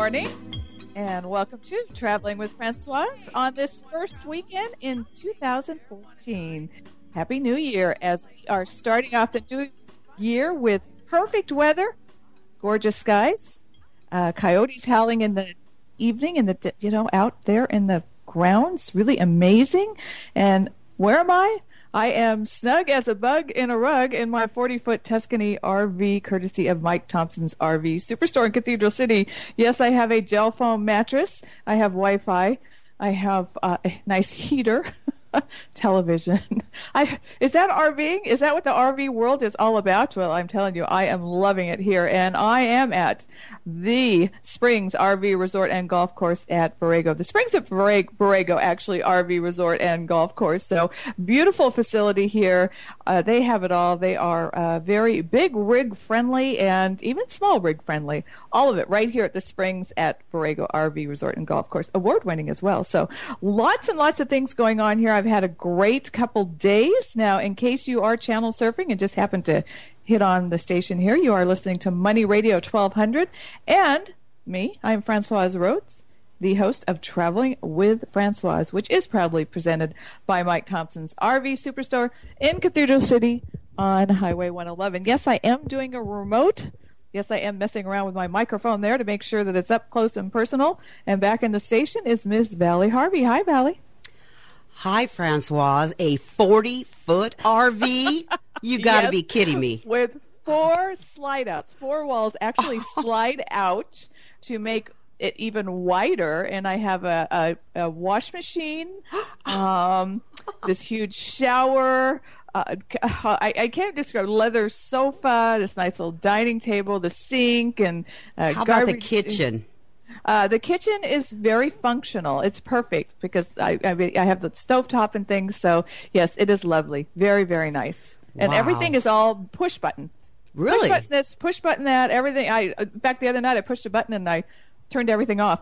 morning, and welcome to Traveling with Francoise on this first weekend in 2014. Happy New Year, as we are starting off the new year with perfect weather, gorgeous skies, coyotes howling in the evening, out there in the grounds, really amazing. And where am I? I am snug as a bug in a rug in my 40-foot Tuscany RV, courtesy of Mike Thompson's RV Superstore in Cathedral City. Yes, I have a gel foam mattress. I have Wi-Fi. I have a nice heater, television. Is that RVing? Is that what the RV world is all about? Well, I'm telling you, I am loving it here, and I am at the Springs RV Resort and Golf Course at Borrego. The Springs at Borrego, actually, RV Resort and Golf Course. So beautiful facility here. They have it all. They are very big rig friendly and even small rig friendly. All of it right here at the Springs at Borrego RV Resort and Golf Course. Award winning as well. So lots and lots of things going on here. I've had a great couple days. Now, in case you are channel surfing and just happen to hit on the station here, you are listening to Money Radio 1200 and me. I'm Francoise Rhodes, the host of Traveling with Francoise, which is proudly presented by Mike Thompson's RV Superstore in Cathedral City on Highway 111. Yes, I am doing a remote. Yes, I am messing around with my microphone there to make sure that it's up close and personal. And back in the station is Ms. Valley Harvey. Hi, Valley. Hi, Francoise. A 40-foot RV? You got to be kidding me. With 4 slide-outs. 4 walls actually slide out to make it even wider. And I have a wash machine, this huge shower. I can't describe. Leather sofa, this nice little dining table, the sink, and how about the kitchen? The kitchen is very functional. It's perfect because I have the stovetop and things. So, yes, it is lovely. Very, very nice. And everything is all push button. Really? Push button this, push button that, everything. In fact, the other night I pushed a button and I turned everything off.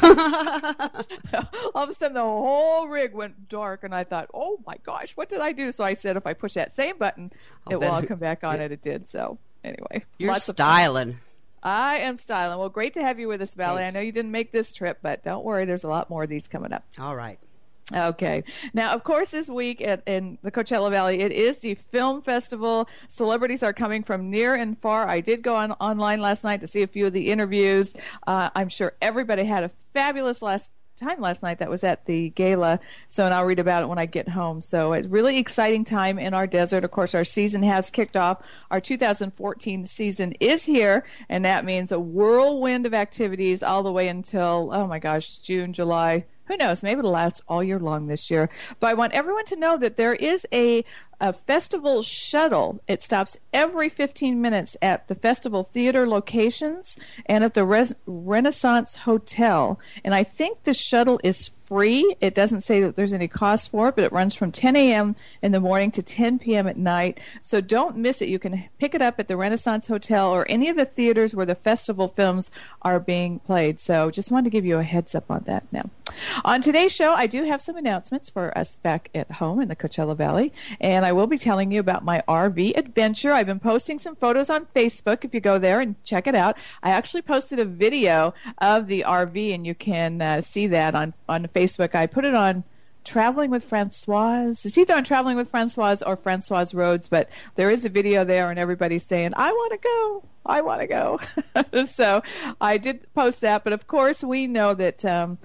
All of a sudden, the whole rig went dark, and I thought, oh, my gosh, what did I do? So I said, if I push that same button, it will all come back on, and it did. So, anyway. You're styling. I am styling. Well, great to have you with us, Valley. I know you didn't make this trip, but don't worry. There's a lot more of these coming up. All right. Okay. Now, of course, this week in the Coachella Valley, it is the film festival. Celebrities are coming from near and far. I did go online last night to see a few of the interviews. I'm sure everybody had a fabulous last night that was at the gala, and I'll read about it when I get home. So it's a really exciting time in our desert. Of course, our season has kicked off. Our 2014 season is here, and that means a whirlwind of activities all the way until, oh my gosh, June, July. Who knows? Maybe it'll last all year long this year. But I want everyone to know that there is a festival shuttle. It stops every 15 minutes at the festival theater locations and at the Renaissance Hotel. And I think the shuttle is free. It doesn't say that there's any cost for it, but it runs from 10 a.m. in the morning to 10 p.m. at night. So don't miss it. You can pick it up at the Renaissance Hotel or any of the theaters where the festival films are being played. So just wanted to give you a heads up on that now. On today's show, I do have some announcements for us back at home in the Coachella Valley, and I will be telling you about my RV adventure. I've been posting some photos on Facebook. If you go there and check it out, I actually posted a video of the RV, and you can see that on Facebook. I put it on Traveling with Francoise. It's either on Traveling with Francoise or Francoise Rhodes, but there is a video there, and everybody's saying, I want to go. I want to go. So I did post that, but of course we know that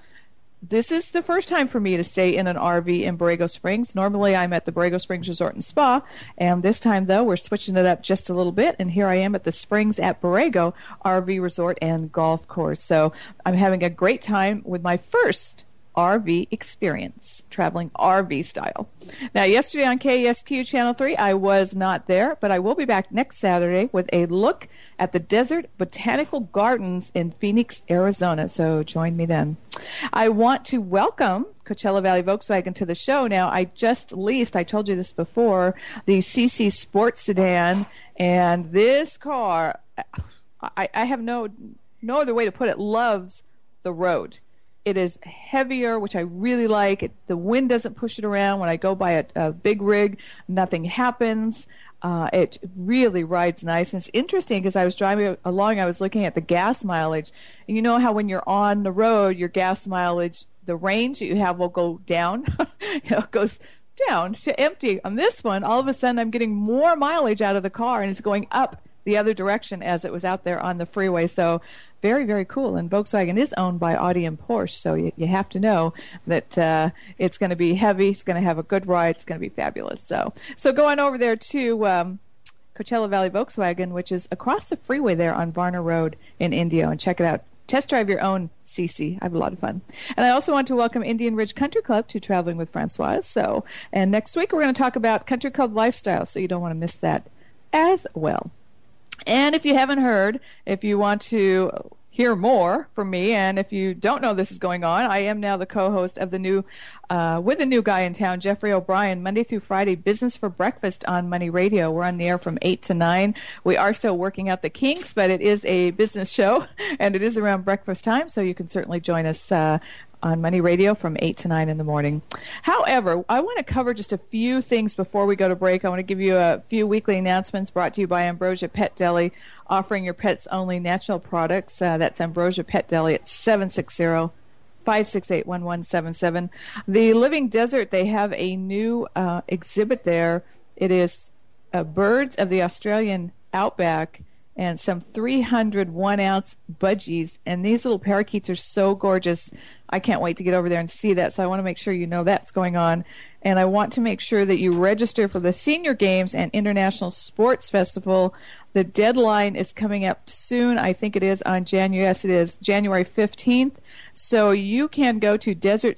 this is the first time for me to stay in an RV in Borrego Springs. Normally, I'm at the Borrego Springs Resort and Spa, and this time, though, we're switching it up just a little bit, and here I am at the Springs at Borrego RV Resort and Golf Course. So I'm having a great time with my first RV experience, traveling RV style. Now, yesterday on KESQ Channel 3, I was not there, but I will be back next Saturday with a look at the Desert Botanical Gardens in Phoenix, Arizona. So join me then. I want to welcome Coachella Valley Volkswagen to the show. Now, I just leased, I told you this before, the CC Sports Sedan, and this car, I have no other way to put it, loves the road. It is heavier, which I really like. The wind doesn't push it around. When I go by a big rig, nothing happens. It really rides nice. And it's interesting because I was driving along, I was looking at the gas mileage. And you know how when you're on the road, your gas mileage, the range that you have will go down. It goes down to empty. On this one, all of a sudden, I'm getting more mileage out of the car, and it's going up the other direction as it was out there on the freeway. So very, very cool. And Volkswagen is owned by Audi and Porsche, so you have to know that it's going to be heavy, it's going to have a good ride, it's going to be fabulous. So go on over there to Coachella Valley Volkswagen, which is across the freeway there on Varner Road in Indio, and check it out. Test drive your own CC. I have a lot of fun. And I also want to welcome Indian Ridge Country Club to Traveling with Francoise. And next week we're going to talk about country club lifestyle, so you don't want to miss that as well. And if you haven't heard, if you want to hear more from me, and if you don't know this is going on, I am now the co-host of the new, with a new guy in town, Jeffrey O'Brien, Monday through Friday, Business for Breakfast on Money Radio. We're on the air from 8 to 9. We are still working out the kinks, but it is a business show, and it is around breakfast time, so you can certainly join us on Money Radio from 8 to 9 in the morning. However, I want to cover just a few things before we go to break. I want to give you a few weekly announcements brought to you by Ambrosia Pet Deli, offering your pets only natural products. That's Ambrosia Pet Deli at 760-568-1177. The Living Desert, they have a new exhibit there. It is birds of the Australian outback and some 300 one-ounce budgies. And these little parakeets are so gorgeous. I can't wait to get over there and see that. So I want to make sure you know that's going on. And I want to make sure that you register for the Senior Games and International Sports Festival. The deadline is coming up soon. I think it is on January 15th. So you can go to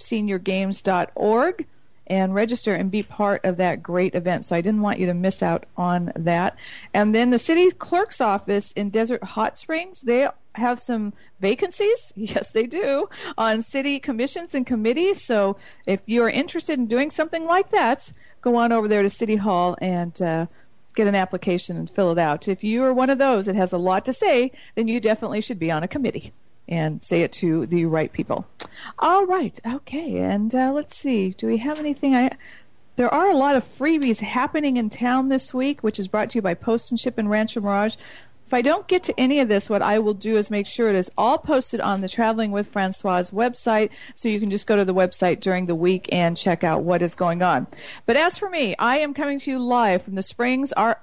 desertseniorgames.org and register and be part of that great event. So I didn't want you to miss out on that. And then the city clerk's office in Desert Hot Springs, they have some vacancies. Yes, they do, on city commissions and committees. So if you're interested in doing something like that, go on over there to City Hall and get an application and fill it out. If you are one of those that has a lot to say, then you definitely should be on a committee and say it to the right people. All right. Okay. And let's see. Do we have anything? There are a lot of freebies happening in town this week, which is brought to you by Post and Ship and Rancho Mirage. If I don't get to any of this, what I will do is make sure it is all posted on the Traveling with Francoise website, so you can just go to the website during the week and check out what is going on. But as for me, I am coming to you live from the Springs at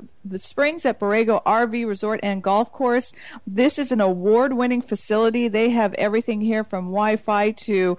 Borrego RV Resort and Golf Course. This is an award-winning facility. They have everything here from Wi-Fi to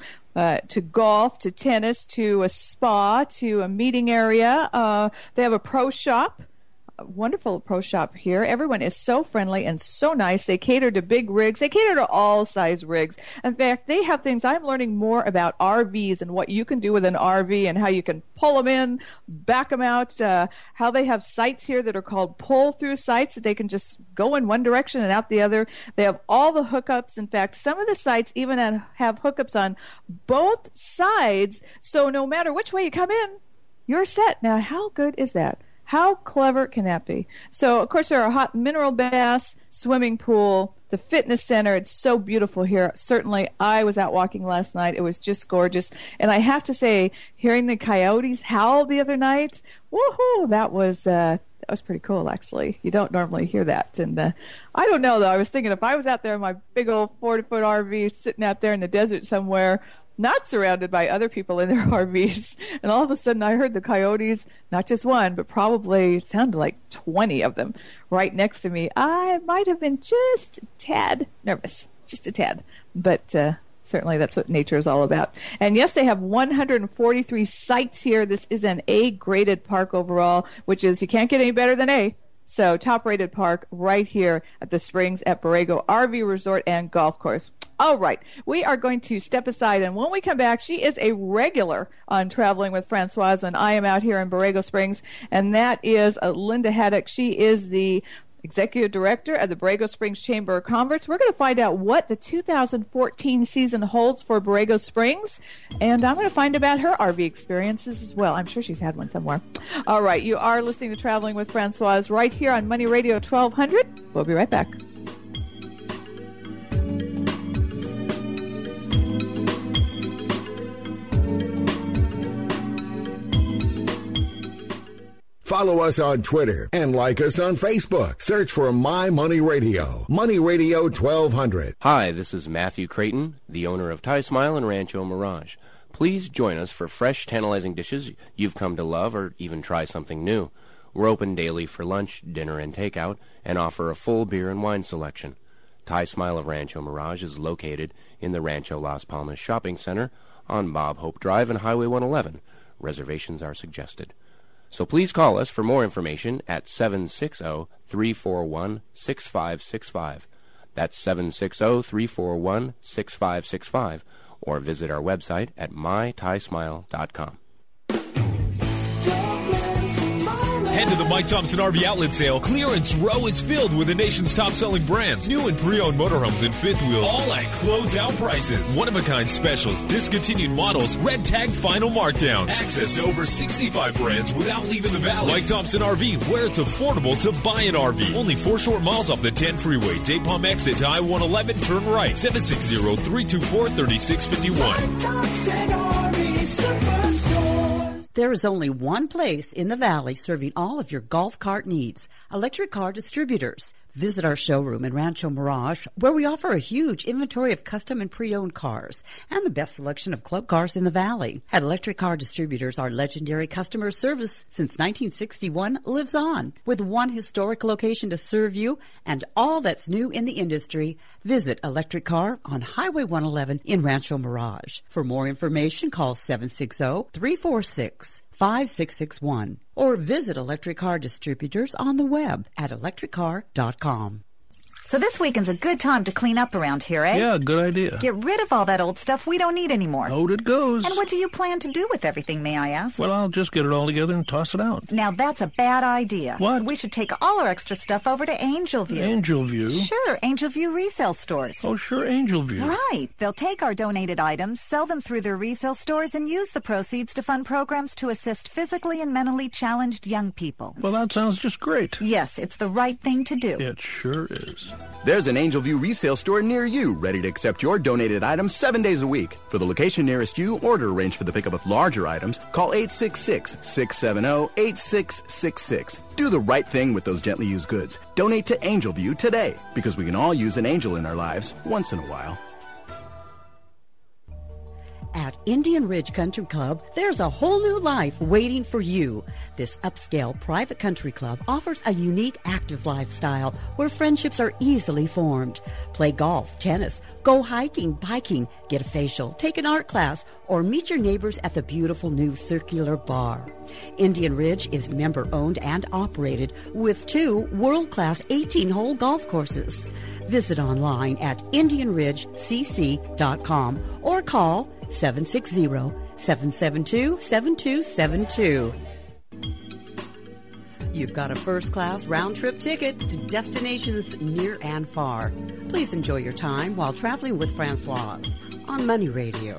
golf, to tennis, to a spa, to a meeting area. They have a pro shop. Wonderful pro shop here. Everyone is so friendly and so nice. They cater to big rigs. They cater to all size rigs. In fact, they have things. I'm learning more about RVs and what you can do with an RV and how you can pull them in, back them out, how they have sites here that are called pull-through sites that they can just go in one direction and out the other. They have all the hookups. In fact, some of the sites even have hookups on both sides, so no matter which way you come in, you're set. Now, how good is that? How clever can that be? So, of course, there are hot mineral baths, swimming pool, the fitness center. It's so beautiful here. Certainly, I was out walking last night. It was just gorgeous. And I have to say, hearing the coyotes howl the other night, woohoo, that was pretty cool, actually. You don't normally hear that. And I don't know, though. I was thinking if I was out there in my big old 40-foot RV sitting out there in the desert somewhere, not surrounded by other people in their RVs, and all of a sudden I heard the coyotes, not just one, but probably it sounded like 20 of them right next to me. I might have been just a tad nervous, just a tad, but certainly that's what nature is all about. And yes, they have 143 sites here. This is an A-graded park overall, which is, you can't get any better than A. So top-rated park right here at the Springs at Borrego RV Resort and Golf Course. All right, we are going to step aside, and when we come back, she is a regular on Traveling with Francoise when I am out here in Borrego Springs, and that is Linda Haddock. She is the Executive Director of the Borrego Springs Chamber of Commerce. We're going to find out what the 2014 season holds for Borrego Springs, and I'm going to find about her RV experiences as well. I'm sure she's had one somewhere. All right, you are listening to Traveling with Francoise right here on Money Radio 1200. We'll be right back. Follow us on Twitter and like us on Facebook. Search for My Money Radio. Money Radio 1200. Hi, this is Matthew Creighton, the owner of Thai Smile and Rancho Mirage. Please join us for fresh, tantalizing dishes you've come to love or even try something new. We're open daily for lunch, dinner, and takeout and offer a full beer and wine selection. Thai Smile of Rancho Mirage is located in the Rancho Las Palmas Shopping Center on Bob Hope Drive and Highway 111. Reservations are suggested. So please call us for more information at 760-341-6565. That's 760-341-6565. Or visit our website at mythaismile.com. Head to the Mike Thompson RV Outlet Sale. Clearance row is filled with the nation's top-selling brands. New and pre-owned motorhomes and fifth wheels, all at close-out prices. One-of-a-kind specials, discontinued models, red tag final markdown. Access to over 65 brands without leaving the valley. Mike Thompson RV, where it's affordable to buy an RV. Only 4 short miles off the 10 freeway. Day Palm exit to I-111, turn right. 760-324-3651. There is only one place in the Valley serving all of your golf cart needs, Electric Car Distributors. Visit our showroom in Rancho Mirage, where we offer a huge inventory of custom and pre-owned cars and the best selection of club cars in the Valley. At Electric Car Distributors, our legendary customer service since 1961 lives on. With one historic location to serve you and all that's new in the industry, visit Electric Car on Highway 111 in Rancho Mirage. For more information, call 760-346-5661 or visit Electric Car Distributors on the web at electriccar.com. So this weekend's a good time to clean up around here, eh? Yeah, good idea. Get rid of all that old stuff we don't need anymore. Out it goes. And what do you plan to do with everything, may I ask? Well, I'll just get it all together and toss it out. Now that's a bad idea. What? We should take all our extra stuff over to Angel View. Angel View? Sure, Angel View resale stores. Oh, sure, Angel View. Right. They'll take our donated items, sell them through their resale stores, and use the proceeds to fund programs to assist physically and mentally challenged young people. Well, that sounds just great. Yes, it's the right thing to do. It sure is. There's an Angel View resale store near you, ready to accept your donated items 7 days a week. For the location nearest you, or to arrange for the pickup of larger items, call 866-670-8666. Do the right thing with those gently used goods. Donate to Angel View today, because we can all use an angel in our lives once in a while. At Indian Ridge Country Club, there's a whole new life waiting for you. This upscale private country club offers a unique active lifestyle where friendships are easily formed. Play golf, tennis, go hiking, biking, get a facial, take an art class, or meet your neighbors at the beautiful new circular bar. Indian Ridge is member-owned and operated with 2 world-class 18-hole golf courses. Visit online at IndianRidgeCC.com or call 760-772-7272. You've got a first-class round-trip ticket to destinations near and far. Please enjoy your time while traveling with Francoise on Money Radio.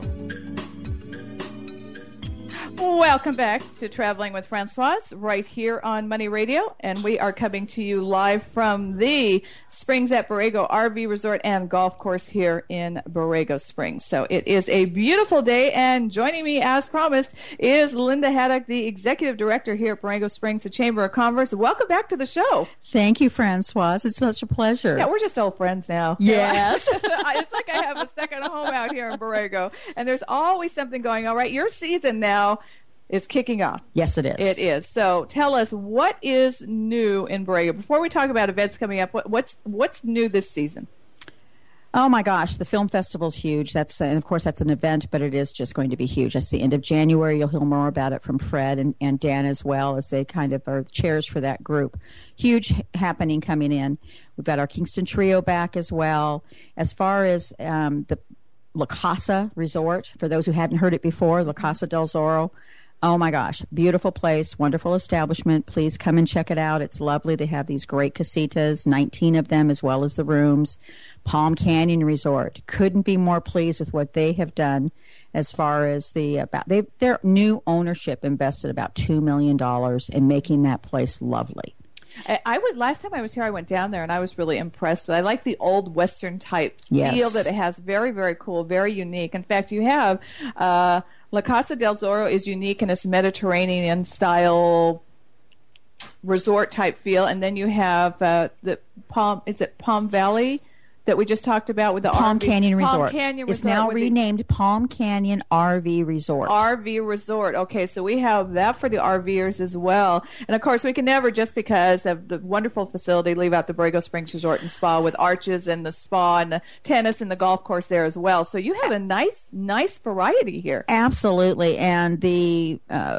Welcome back to Traveling with Francoise right here on Money Radio, and we are coming to you live from the Springs at Borrego RV Resort and Golf Course here in Borrego Springs. So it is a beautiful day, and joining me as promised is Linda Haddock, the Executive Director here at Borrego Springs, the Chamber of Commerce. Welcome back to the show. Thank you, Francoise. It's such a pleasure. Yeah, we're just old friends now. Yes. It's like I have a second home out here in Borrego, and there's always something going on, right? Your season now is kicking off. Yes, it is. It is. So tell us, what is new in Borrego? Before we talk about events coming up, what's new this season? Oh my gosh, the film festival's huge. And of course that's an event, but it is just going to be huge. That's the end of January. You'll hear more about it from Fred and Dan as well, as they kind of are the chairs for that group. Huge happening coming in. We've got our Kingston Trio back as well. As far as the La Casa Resort, for those who hadn't heard it before, La Casa del Zorro. Oh my gosh, beautiful place, wonderful establishment. Please come and check it out. It's lovely. They have these great casitas, 19 of them, as well as the rooms. Palm Canyon Resort. Couldn't be more pleased with what they have done as far as their new ownership invested about $2 million in making that place lovely. Last time I was here, I went down there and I was really impressed. I like the old Western type feel that it has. Very, very cool, very unique. In fact, you have La Casa del Zorro is unique in its Mediterranean style resort type feel, and then you have the Palm Valley that we just talked about with the Palm RV. Canyon Resort. Palm Canyon It's Resort now renamed Palm Canyon RV Resort. RV Resort. Okay, so we have that for the RVers as well. And, of course, we can never, just because of the wonderful facility, leave out the Borrego Springs Resort and Spa with arches and the spa and the tennis and the golf course there as well. So you have a nice variety here. Absolutely. And the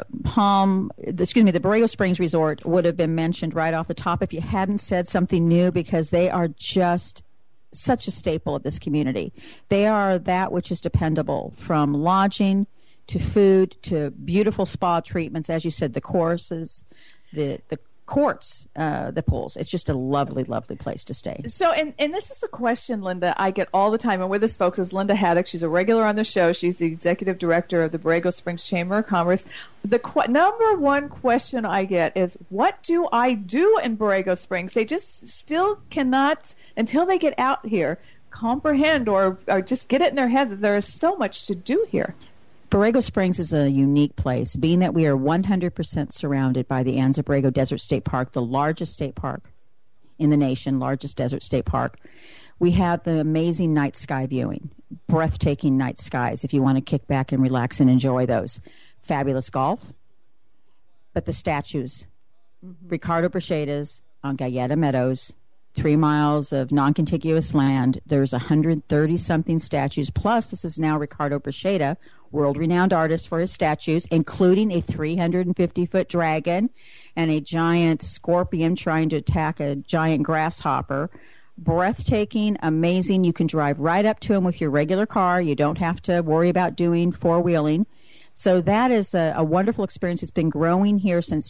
Borrego Springs Resort would have been mentioned right off the top if you hadn't said something new, because they are just such a staple of this community. They are that which is dependable, from lodging to food to beautiful spa treatments. As you said, the courses, the courts, the pools. It's just a lovely, lovely place to stay. So, and this is a question, Linda, I get all the time. And with us, folks, is Linda Haddock. She's a regular on the show. She's the executive director of the Borrego Springs Chamber of Commerce. The number one question I get is, what do I do in Borrego Springs? They just still cannot, until they get out here, comprehend or just get it in their head that there is so much to do here. Borrego Springs is a unique place, being that we are 100% surrounded by the Anza Borrego Desert State Park, the largest state park in the nation, largest desert state park. We have the amazing night sky viewing, breathtaking night skies if you want to kick back and relax and enjoy those. Fabulous golf, but the statues, Ricardo Bracheda's on Galleta Meadows, 3 miles of non-contiguous land. There's 130-something statues. Plus, this is now Ricardo Bracheda, world-renowned artist for his statues, including a 350-foot dragon and a giant scorpion trying to attack a giant grasshopper. Breathtaking, amazing. You can drive right up to him with your regular car. You don't have to worry about doing four-wheeling. So that is a wonderful experience. It's been growing here since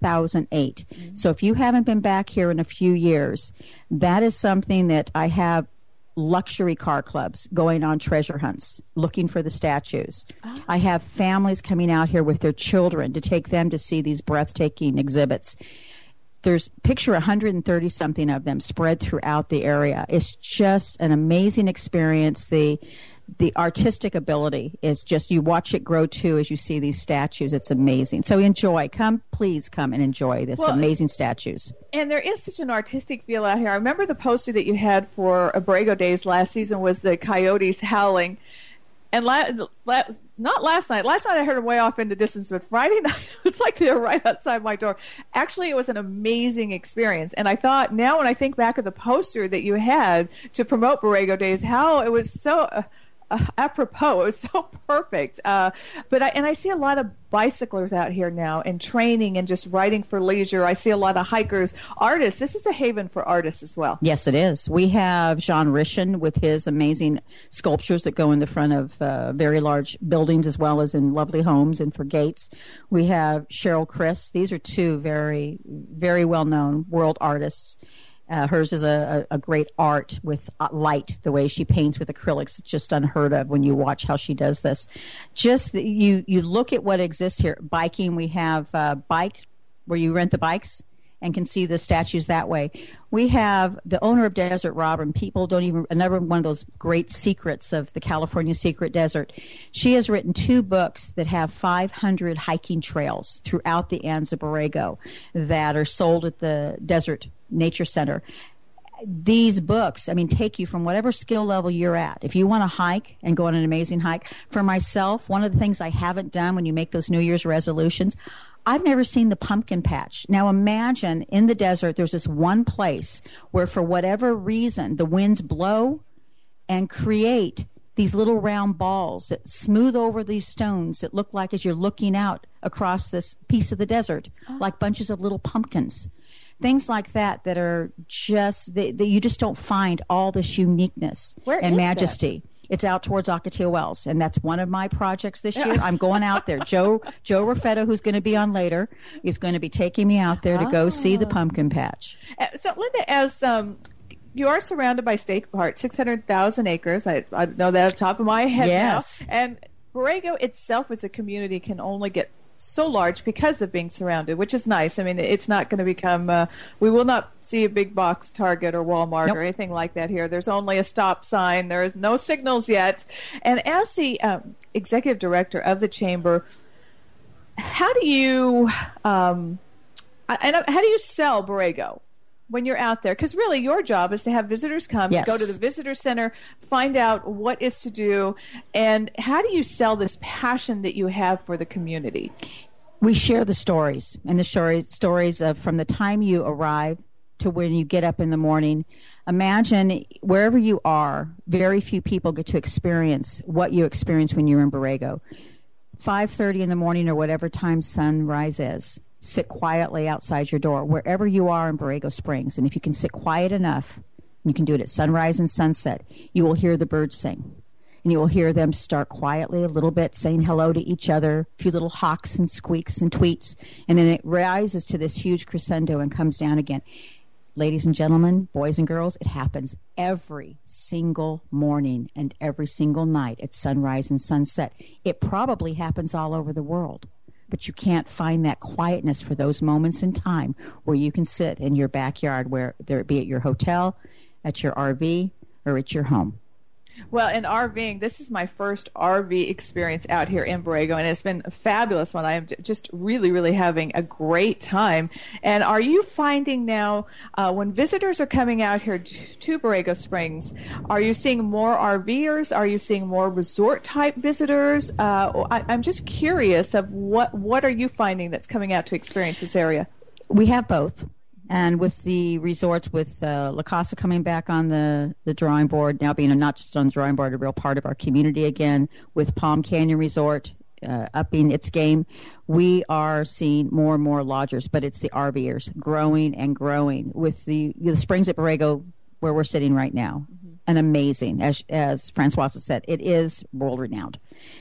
2008. So if you haven't been back here in a few years, that is something that I have luxury car clubs going on treasure hunts, looking for the statues. Oh. I have families coming out here with their children to take them to see these breathtaking exhibits. There's picture 130-something of them spread throughout the area. It's just an amazing experience. The artistic ability is just, you watch it grow too as you see these statues. It's amazing. So please come and enjoy this amazing statues. And there is such an artistic feel out here. I remember the poster that you had for Borrego Days last season was the coyotes howling. And not last night. Last night I heard them way off in the distance, but Friday night it's like they were right outside my door. Actually, it was an amazing experience. And I thought, now when I think back of the poster that you had to promote Borrego Days, how it was so apropos. It was so perfect. But I see a lot of bicyclers out here now and training and just riding for leisure. I see a lot of hikers, artists. This is a haven for artists as well. Yes, it is. We have Jean Rishin with his amazing sculptures that go in the front of very large buildings as well as in lovely homes and for gates. We have Cheryl Chris. These are two very, very well-known world artists. Hers is a great art with light, the way she paints with acrylics. It's just unheard of when you watch how she does this. Just you look at what exists here. Biking, we have Bike, where you rent the bikes and can see the statues that way. We have the owner of Desert Robin. People don't even, another one of those great secrets of the California Secret Desert. She has written 2 books that have 500 hiking trails throughout the Anza Borrego that are sold at the Desert Nature Center. These books, take you from whatever skill level you're at. If you want to hike and go on an amazing hike. For myself, one of the things I haven't done when you make those New Year's resolutions, I've never seen the pumpkin patch. Now imagine in the desert, there's this one place where for whatever reason, the winds blow and create these little round balls that smooth over these stones that look like, as you're looking out across this piece of the desert, like bunches of little pumpkins. Things like that are just, that you just don't find all this uniqueness and majesty. That? It's out towards Ocotillo Wells, and that's one of my projects this year. I'm going out there. Joe Raffetto, who's going to be on later, is going to be taking me out there to go see the pumpkin patch. So, Linda, as you are surrounded by state parks, 600,000 acres. I know that off the top of my head now. And Borrego itself as a community can only get so large because of being surrounded, which is nice. It's not going to become, we will not see a big box Target or Walmart or anything like that here. There's only a stop sign. There is no signals yet. And as the executive director of the chamber, how do you And how do you sell Borrego when you're out there? Because really your job is to have visitors come, Yes. go to the visitor center, find out what is to do, and how do you sell this passion that you have for the community? We share the stories, and the stories of from the time you arrive to when you get up in the morning. Imagine wherever you are, very few people get to experience what you experience when you're in Borrego. 5:30 in the morning or whatever time sunrise is, sit quietly outside your door, wherever you are in Borrego Springs. And if you can sit quiet enough, you can do it at sunrise and sunset, you will hear the birds sing. And you will hear them start quietly a little bit, saying hello to each other, a few little hawks and squeaks and tweets, and then it rises to this huge crescendo and comes down again. Ladies and gentlemen, boys and girls, it happens every single morning and every single night at sunrise and sunset. It probably happens all over the world, but you can't find that quietness for those moments in time where you can sit in your backyard, whether it be at your hotel, at your RV, or at your home. Well, in RVing, this is my first RV experience out here in Borrego, and it's been a fabulous one. I am just really, really having a great time. And are you finding now, when visitors are coming out here to Borrego Springs, are you seeing more RVers? Are you seeing more resort-type visitors? I'm just curious of what are you finding that's coming out to experience this area? We have both. And with the resorts, with La Casa coming back on the drawing board, now being not just on the drawing board, a real part of our community again, with Palm Canyon Resort upping its game, we are seeing more and more lodgers, but it's the RVers growing and growing. With the Springs at Borrego, where we're sitting right now, and amazing, as Francois said, it is world-renowned.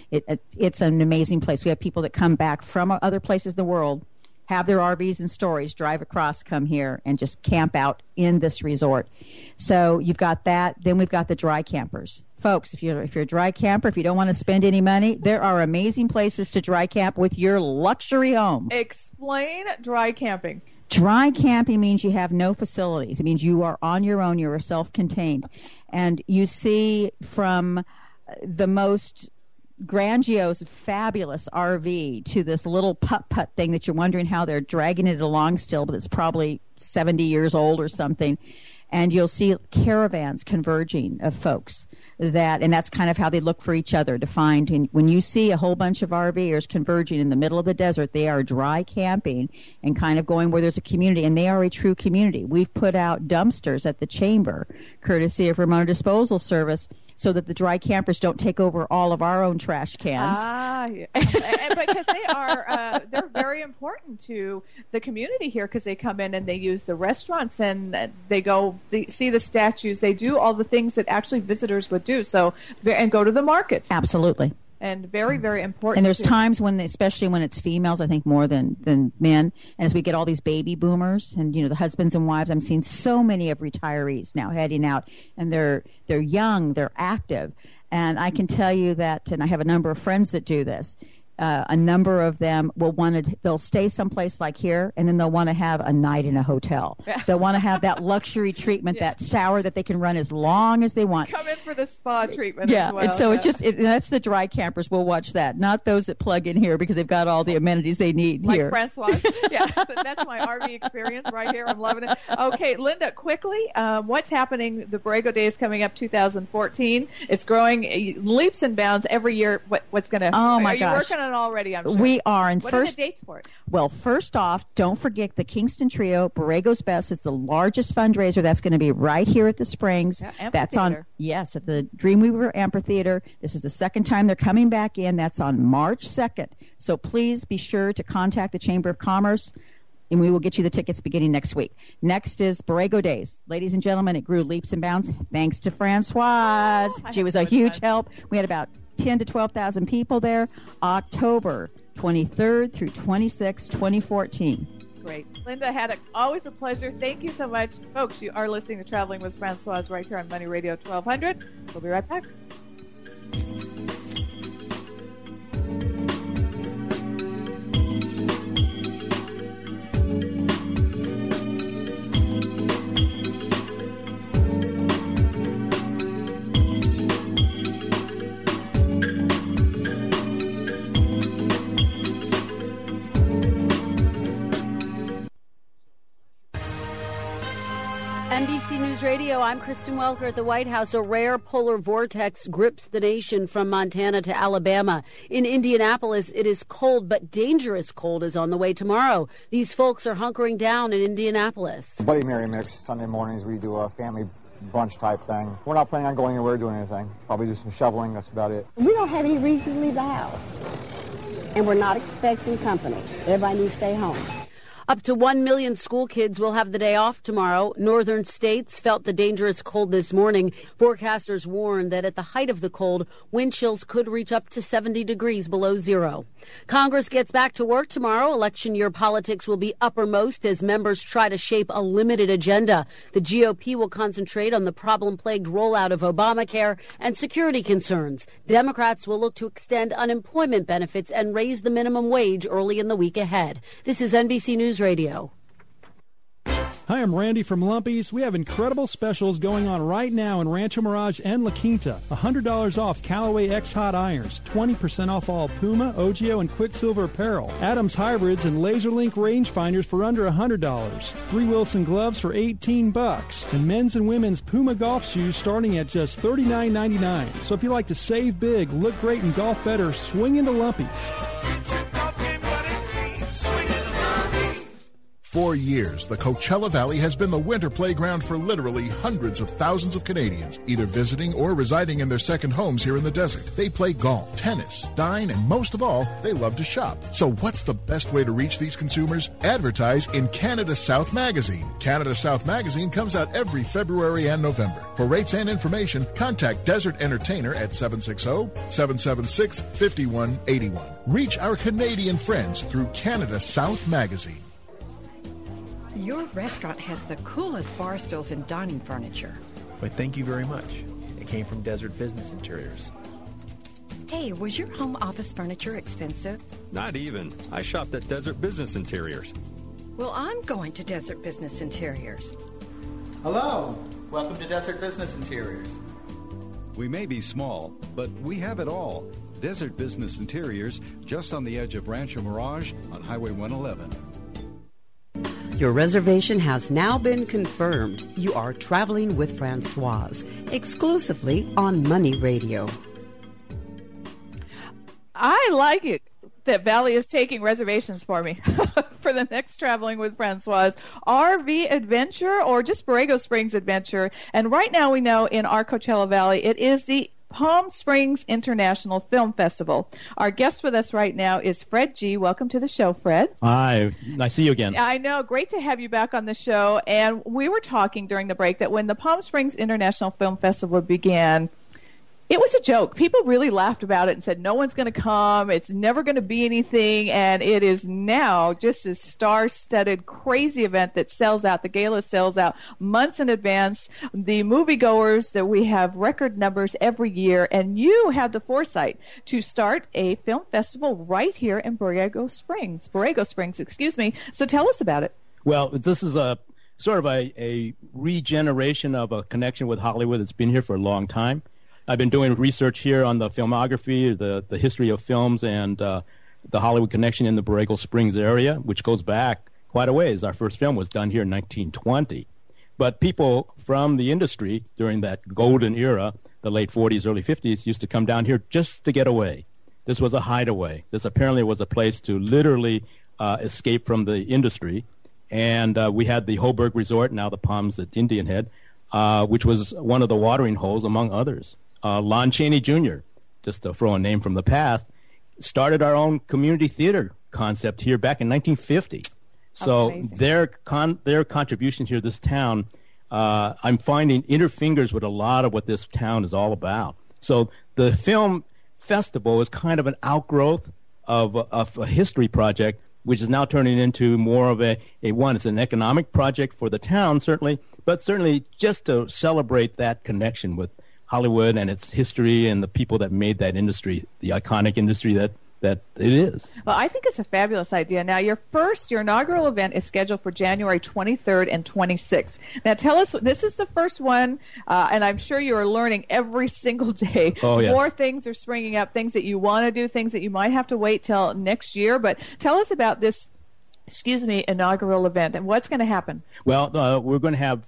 It's an amazing place. We have people that come back from other places in the world, have their RVs and stories, drive across, come here, and just camp out in this resort. So you've got that. Then we've got the dry campers. Folks, if you're a dry camper, if you don't want to spend any money, there are amazing places to dry camp with your luxury home. Explain dry camping. Dry camping means you have no facilities. It means you are on your own. You're self-contained. And you see from the most grandiose, fabulous RV to this little putt-putt thing that you're wondering how they're dragging it along still, but it's probably 70 years old or something. And you'll see caravans converging of folks and that's kind of how they look for each other to find. And when you see a whole bunch of RVers converging in the middle of the desert, they are dry camping and kind of going where there's a community, and they are a true community. We've put out dumpsters at the chamber, courtesy of Ramona Disposal Service, so that the dry campers don't take over all of our own trash cans. Yeah. Because they're very important to the community here, because they come in and they use the restaurants and they see the statues, they do all the things that actually visitors would do. So, and go to the market. Absolutely. And very, very important. And there's times when, especially when it's females, I think more than men. And as we get all these baby boomers and, the husbands and wives, I'm seeing so many of retirees now heading out, and they're young, they're active. And I can tell you that, and I have a number of friends that do this. A number of them they'll stay someplace like here, and then they'll want to have a night in a hotel. They'll want to have that luxury treatment, that shower that they can run as long as they want. Come in for the spa treatment as well. And so that's the dry campers. We'll watch that. Not those that plug in here because they've got all the amenities they need like here. Like Francois. Yeah, that's my RV experience right here. I'm loving it. Okay, Linda, quickly, what's happening? The Borrego Day is coming up 2014. It's growing leaps and bounds every year. What's going to... Oh, my gosh. Are you working on it already, I'm sure? We are. And what are the dates for it? Well, first off, don't forget the Kingston Trio, Borrego's Best, is the largest fundraiser. That's going to be right here at the Springs. Yeah, that's at the Dreamweaver Amphitheater. This is the second time they're coming back in. That's on March 2nd. So please be sure to contact the Chamber of Commerce, and we will get you the tickets beginning next week. Next is Borrego Days. Ladies and gentlemen, it grew leaps and bounds thanks to Francoise. She was a huge help. We had about 10 to 12,000 people there. October 23rd through 26th, 2014. Great. Linda, always a pleasure. Thank you so much. Folks, you are listening to Traveling with Francoise right here on Money Radio 1200. We'll be right back. NBC News Radio, I'm Kristen Welker at the White House. A rare polar vortex grips the nation from Montana to Alabama. In Indianapolis, it is cold, but dangerous cold is on the way tomorrow. These folks are hunkering down in Indianapolis. Bloody Mary mix. Sunday mornings we do a family brunch type thing. We're not planning on going anywhere, doing anything. Probably do some shoveling, that's about it. We don't have any reason to leave the house. And we're not expecting company. Everybody needs to stay home. Up to 1 million school kids will have the day off tomorrow. Northern states felt the dangerous cold this morning. Forecasters warn that at the height of the cold, wind chills could reach up to 70 degrees below zero. Congress gets back to work tomorrow. Election year politics will be uppermost as members try to shape a limited agenda. The GOP will concentrate on the problem-plagued rollout of Obamacare and security concerns. Democrats will look to extend unemployment benefits and raise the minimum wage early in the week ahead. This is NBC News Radio. Hi, I'm Randy from Lumpy's. We have incredible specials going on right now in Rancho Mirage and La Quinta. $100 off Callaway X Hot Irons, 20% off all Puma, Ogio, and Quicksilver apparel. Adams Hybrids and LaserLink rangefinders for under $100. 3 Wilson gloves for $18. And men's and women's Puma golf shoes starting at just $39.99. So if you like to save big, look great, and golf better, swing into Lumpy's. For years, the Coachella Valley has been the winter playground for literally hundreds of thousands of Canadians, either visiting or residing in their second homes here in the desert. They play golf, tennis, dine, and most of all, they love to shop. So what's the best way to reach these consumers? Advertise in Canada South Magazine. Canada South Magazine comes out every February and November. For rates and information, contact Desert Entertainer at 760-776-5181. Reach our Canadian friends through Canada South Magazine. Your restaurant has the coolest bar stools and dining furniture. Why, thank you very much. It came from Desert Business Interiors. Hey, was your home office furniture expensive? Not even. I shopped at Desert Business Interiors. Well, I'm going to Desert Business Interiors. Hello. Welcome to Desert Business Interiors. We may be small, but we have it all. Desert Business Interiors, just on the edge of Rancho Mirage on Highway 111. Your reservation has now been confirmed. You are traveling with Francoise, exclusively on Money Radio. I like it that Valley is taking reservations for me for the next Traveling with Francoise RV adventure or just Borrego Springs adventure. And right now we know in our Coachella Valley it is the Palm Springs International Film Festival. Our guest with us right now is Fred G. Welcome to the show, Fred. Hi. Nice to see you again. I know. Great to have you back on the show. And we were talking during the break that when the Palm Springs International Film Festival began, it was a joke. People really laughed about it and said, no one's going to come. It's never going to be anything. And it is now just a star-studded, crazy event that sells out. The gala sells out months in advance. The moviegoers, that we have record numbers every year. And you have the foresight to start a film festival right here in Borrego Springs. So tell us about it. Well, this is a sort of a regeneration of a connection with Hollywood that's been here for a long time. I've been doing research here on the filmography, the history of films, and the Hollywood connection in the Borrego Springs area, which goes back quite a ways. Our first film was done here in 1920. But people from the industry during that golden era, the late 40s, early 50s, used to come down here just to get away. This was a hideaway. This apparently was a place to literally escape from the industry. And we had the Hoburg Resort, now the Palms at Indian Head, which was one of the watering holes, among others. Lon Chaney Jr., just to throw a name from the past, started our own community theater concept here back in 1950. So their contribution here to this town, I'm finding interfingers with a lot of what this town is all about. So the film festival is kind of an outgrowth of a history project, which is now turning into more of a one. It's an economic project for the town, certainly, but certainly just to celebrate that connection with Hollywood and its history and the people that made that industry, the iconic industry that it is. Well, I think it's a fabulous idea. Now, your inaugural event is scheduled for January 23rd and 26th. Now, tell us, this is the first one, and I'm sure you are learning every single day. Oh, yes. More things are springing up, things that you want to do, things that you might have to wait till next year. But tell us about this inaugural event and what's going to happen. Well, we're going to have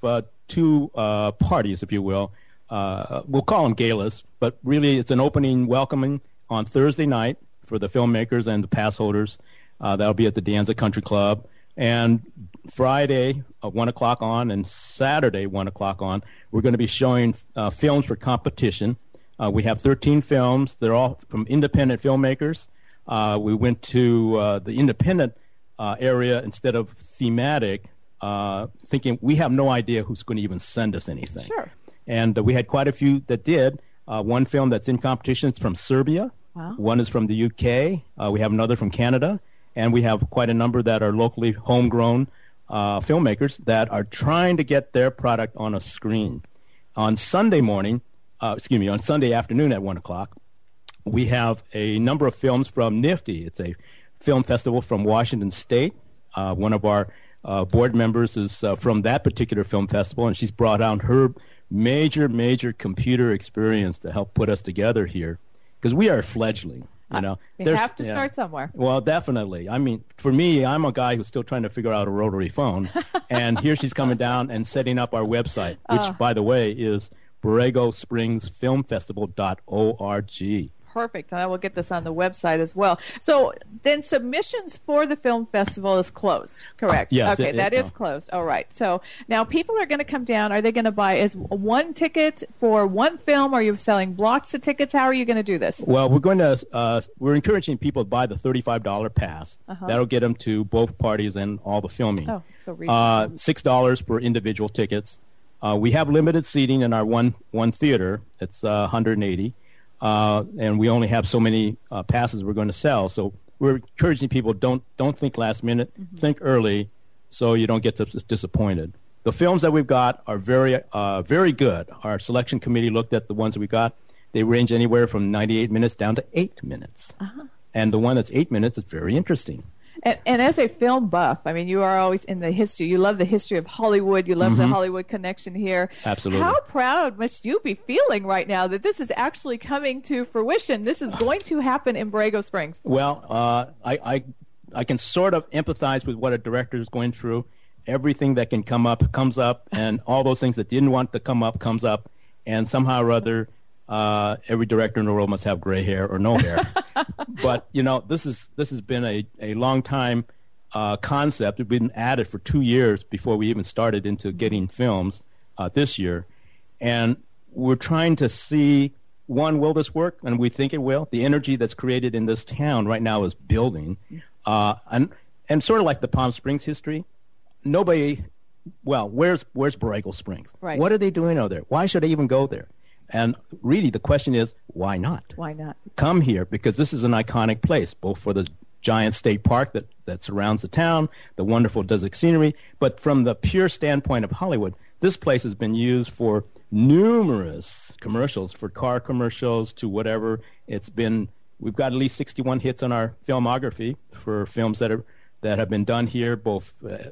two parties, if you will. We'll call them galas, but really it's an opening welcoming on Thursday night for the filmmakers and the pass holders. That'll be at the De Anza Country Club. And Friday, 1 o'clock on, and Saturday, 1 o'clock on, we're going to be showing films for competition. We have 13 films. They're all from independent filmmakers. We went to the independent area instead of thematic, thinking we have no idea who's going to even send us anything. Sure. And we had quite a few that did. One film that's in competition is from Serbia. Wow. One is from the UK. We have another from Canada. And we have quite a number that are locally homegrown filmmakers that are trying to get their product on a screen. On Sunday afternoon at 1 o'clock, we have a number of films from NIFTY. It's a film festival from Washington State. One of our board members is from that particular film festival, and she's brought out her major computer experience to help put us together here, because we are fledgling. You know, you have to start somewhere. Well, definitely. I mean, for me, I'm a guy who's still trying to figure out a rotary phone, and here she's coming down and setting up our website, which, by the way, is BorregoSpringsFilmFestival.org. Perfect. And I will get this on the website as well. So then submissions for the film festival is closed, correct? Yes. Okay, that is closed. All right. So now people are going to come down. Are they going to buy one ticket for one film? Or are you selling blocks of tickets? How are you going to do this? Well, we're encouraging people to buy the $35 pass. That'll get them to both parties and all the filming. Oh, so reasonable. $6 for individual tickets. We have limited seating in our one theater. It's 180. And we only have so many passes we're going to sell. So we're encouraging people, don't think last minute, think early, so you don't get disappointed. The films that we've got are very good. Our selection committee looked at the ones that we got. They range anywhere from 98 minutes down to 8 minutes. And the one that's 8 minutes is very interesting. And as a film buff, I mean, you are always in the history. You love the history of Hollywood. You love the Hollywood connection here. Absolutely. How proud must you be feeling right now that this is actually coming to fruition? This is going to happen in Borrego Springs. Well, I can sort of empathize with what a director is going through. Everything that can come up comes up, and all those things that didn't want to come up comes up, and somehow or other, every director in the world must have gray hair or no hair. But you know, this has been a long time concept. It's been added for 2 years before we even started into getting films this year, and we're trying to see, one, will this work? And we think it will. The energy that's created in this town right now is building, and sort of like the Palm Springs history. Nobody, well, where's Borrego Springs? Right. What are they doing over there? Why should they even go there? And really, the question is, why not? Why not? Come here, because this is an iconic place, both for the giant state park that surrounds the town, the wonderful desert scenery, but from the pure standpoint of Hollywood, this place has been used for numerous commercials, for car commercials to whatever. We've got at least 61 hits on our filmography for films that have been done here, both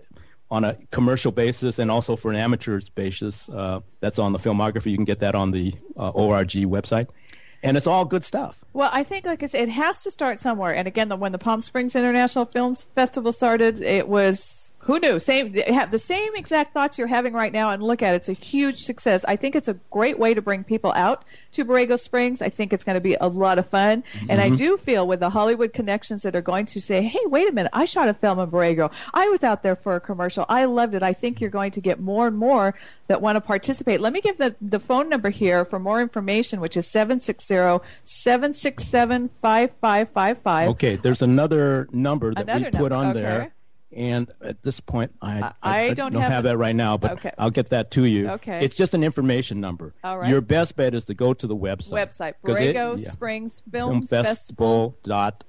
on a commercial basis and also for an amateur's basis. That's on the filmography. You can get that on the ORG website. And it's all good stuff. Well, I think, like I said, it has to start somewhere. And again, when the Palm Springs International Films Festival started, it was, who knew? They have the same exact thoughts you're having right now, and look at it. It's a huge success. I think it's a great way to bring people out to Borrego Springs. I think it's going to be a lot of fun. And I do feel with the Hollywood connections that are going to say, hey, wait a minute, I shot a film in Borrego. I was out there for a commercial. I loved it. I think you're going to get more and more that want to participate. Let me give the phone number here for more information, which is 760-767-5555. Okay, there's another number that we put on there. And at this point, I don't have that right now, but I'll get that to you. Okay. It's just an information number. All right. Your best bet is to go to the website. Borrego Springs Film Festival.org.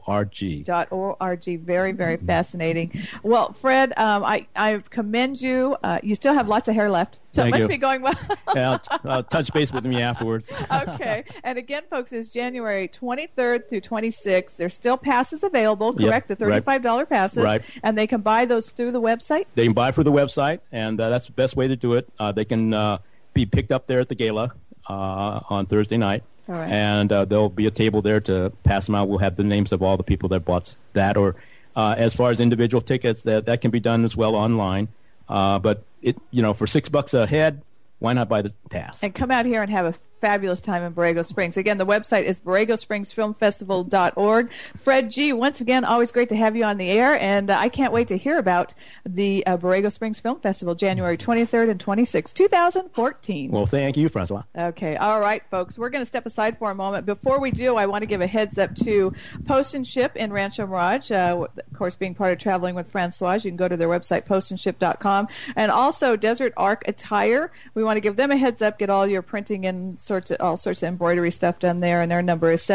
Very, very fascinating. Well, Fred, I commend you. You still have lots of hair left, so it must be going well. Yeah, touch base with me afterwards. Okay. And again, folks, it's January 23rd through 26th. There's still passes available, correct? Yep, the $35 passes. Right. And they can buy those through the website? They can buy through the website, and that's the best way to do it. They can be picked up there at the gala on Thursday night. All right. And there'll be a table there to pass them out. We'll have the names of all the people that bought that. Or as far as individual tickets, that can be done as well online. But for $6 a head, why not buy the pass? And come out here and have a fabulous time in Borrego Springs. Again, the website is BorregoSpringsFilmFestival.org. Fred G., once again, always great to have you on the air, and I can't wait to hear about the Borrego Springs Film Festival, January 23rd and 26th, 2014. Well, thank you, Francois. Okay. All right, folks. We're going to step aside for a moment. Before we do, I want to give a heads up to Post and Ship in Rancho Mirage. Of course, being part of Traveling with Francois, you can go to their website, postandship.com. And also Desert Arc Attire. We want to give them a heads up, get all your printing and all sorts of embroidery stuff done there, and their number is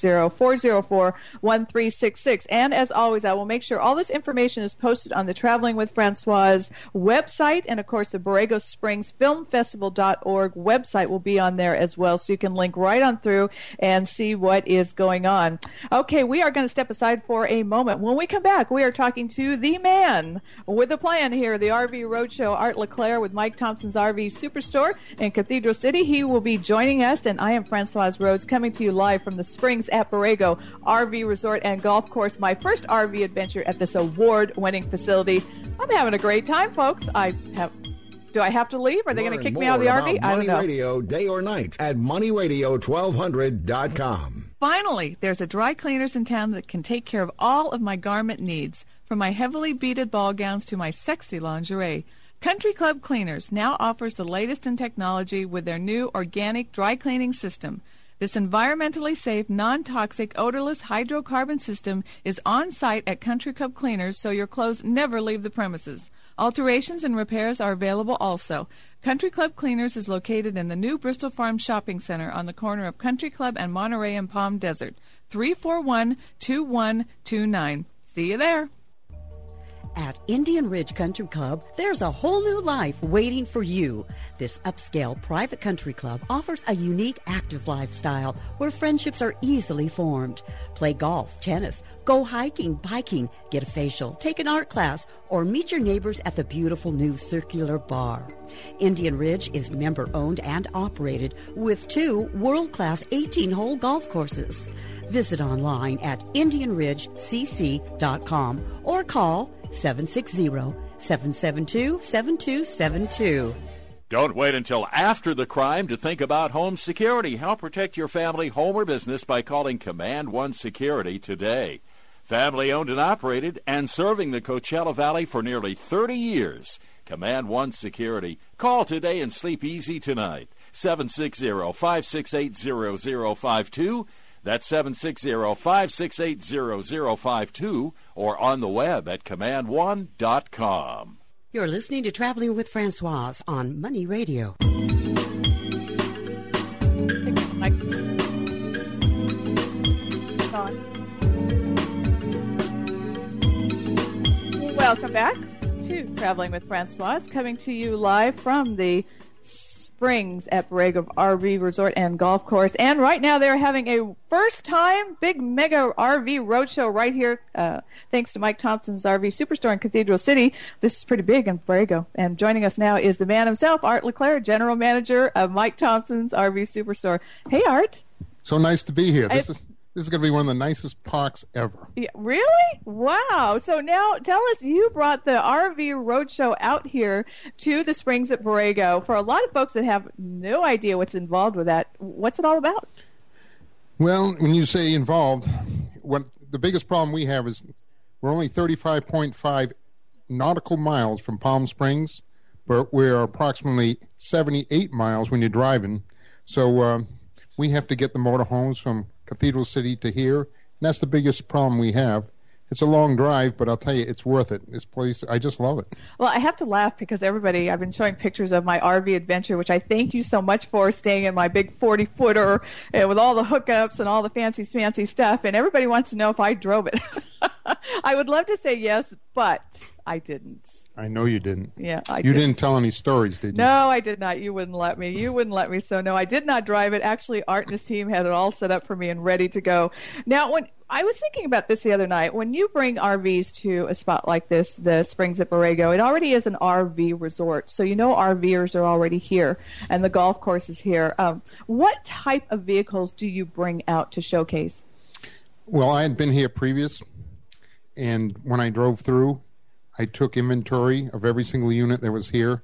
760-404-1366. And as always, I will make sure all this information is posted on the Traveling with Francois website, and of course the Borrego Springs Filmfestival.org website will be on there as well, so you can link right on through and see what is going on. Okay, we are going to step aside for a moment. When we come back, we are talking to the man with a plan here, the RV Roadshow, Art LeClaire with Mike Thompson's RV Superstore in Cathedral City. He will be joining us, and I am Francoise Rhodes, coming to you live from the Springs at Borrego RV Resort and Golf Course, my first RV adventure at this award-winning facility. I'm having a great time, folks. Do I have to leave? Are they going to kick me out of the RV? I don't know. Money Radio, day or night, at moneyradio1200.com. Finally, there's a dry cleaners in town that can take care of all of my garment needs, from my heavily beaded ball gowns to my sexy lingerie. Country Club Cleaners now offers the latest in technology with their new organic dry cleaning system. This environmentally safe, non-toxic, odorless hydrocarbon system is on site at Country Club Cleaners, so your clothes never leave the premises. Alterations and repairs are available also. Country Club Cleaners is located in the new Bristol Farms Shopping Center on the corner of Country Club and Monterey and Palm Desert. 341-2129. See you there. At Indian Ridge Country Club, there's a whole new life waiting for you. This upscale private country club offers a unique active lifestyle where friendships are easily formed. Play golf, tennis, go hiking, biking, get a facial, take an art class, or meet your neighbors at the beautiful new circular bar. Indian Ridge is member-owned and operated with 2 world-class 18-hole golf courses. Visit online at IndianRidgeCC.com or call 760-772-7272. Don't wait until after the crime to think about home security. Help protect your family, home, or business by calling Command One Security today. Family owned and operated and serving the Coachella Valley for nearly 30 years. Command One Security. Call today and sleep easy tonight. 760-568-0052. That's 760-568-0052 or on the web at command1.com. You're listening to Traveling with Francois on Money Radio. Welcome back to Traveling with Francois, coming to you live from the Springs at Borrego RV Resort and Golf Course. And right now they're having a first-time big mega RV roadshow right here, thanks to Mike Thompson's RV Superstore in Cathedral City. This is pretty big in Borrego. And joining us now is the man himself, Art LeClaire, General Manager of Mike Thompson's RV Superstore. Hey, Art. So nice to be here. This is going to be one of the nicest parks ever. Yeah, really? Wow. So now tell us, you brought the RV Roadshow out here to the Springs at Borrego. For a lot of folks that have no idea what's involved with that, what's it all about? Well, when you say involved, what the biggest problem we have is we're only 35.5 nautical miles from Palm Springs, but we're approximately 78 miles when you're driving. So we have to get the motorhomes from Cathedral City to here, and that's the biggest problem we have. It's a long drive, but I'll tell you, it's worth it. This place, I just love it. Well, I have to laugh because I've been showing pictures of my RV adventure, which I thank you so much for, staying in my big 40-footer with all the hookups and all the fancy stuff, and everybody wants to know if I drove it. I would love to say yes, but I didn't. I know you didn't. Yeah, You didn't tell any stories, did you? No, I did not. You wouldn't let me. So, no, I did not drive it. Actually, Art and his team had it all set up for me and ready to go. Now, when I was thinking about this the other night, when you bring RVs to a spot like this, the Springs at Borrego, it already is an RV resort. So RVers are already here, and the golf course is here. What type of vehicles do you bring out to showcase? Well, I had been here previous, and when I drove through, I took inventory of every single unit that was here,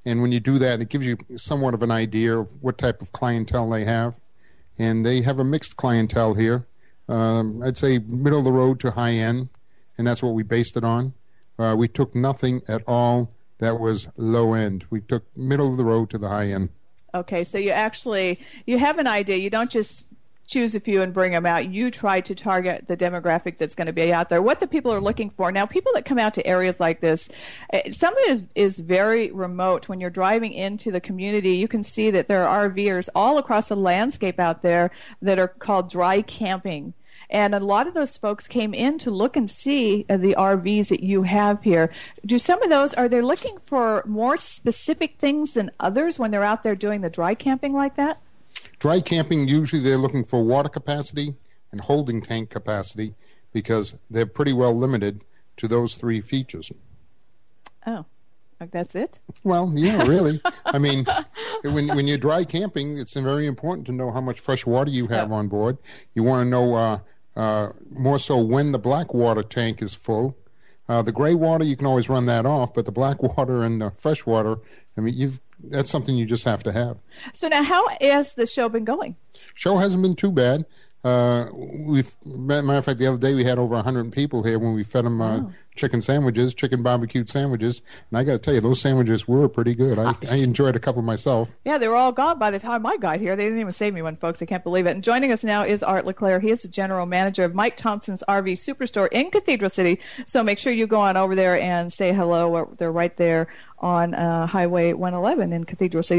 And when you do that, it gives you somewhat of an idea of what type of clientele they have. And they have a mixed clientele here. I'd say middle of the road to high end, and that's what we based it on. We took nothing at all that was low end. We took middle of the road to the high end. Okay, so you have an idea. You don't just choose a few and bring them out. You try to target the demographic that's going to be out there, what the people are looking for. Now, people that come out to areas like this, some of it is very remote. When you're driving into the community, you can see that there are RVers all across the landscape out there that are called dry camping. And a lot of those folks came in to look and see the RVs that you have here. Do some of those, are they looking for more specific things than others when they're out there doing the dry camping like that? Dry camping, usually they're looking for water capacity and holding tank capacity because they're pretty well limited to those three features. Oh, like that's it? Well, yeah, really. I mean, when you're dry camping, it's very important to know how much fresh water you have on board. You want to know more so when the black water tank is full. The gray water, you can always run that off, but the black water and the fresh water, I mean, that's something you just have to have. So now, how has the show been going? Show hasn't been too bad. Matter of fact, the other day we had over 100 people here when we fed them chicken barbecued sandwiches. And I got to tell you, those sandwiches were pretty good. I enjoyed a couple myself. Yeah, they were all gone by the time I got here. They didn't even save me one, folks. I can't believe it. And joining us now is Art LeClaire. He is the general manager of Mike Thompson's RV Superstore in Cathedral City. So make sure you go on over there and say hello. They're right there on Highway 111 in Cathedral City,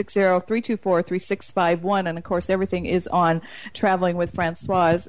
760-324-3651. And, of course, everything is on Traveling with Francoise.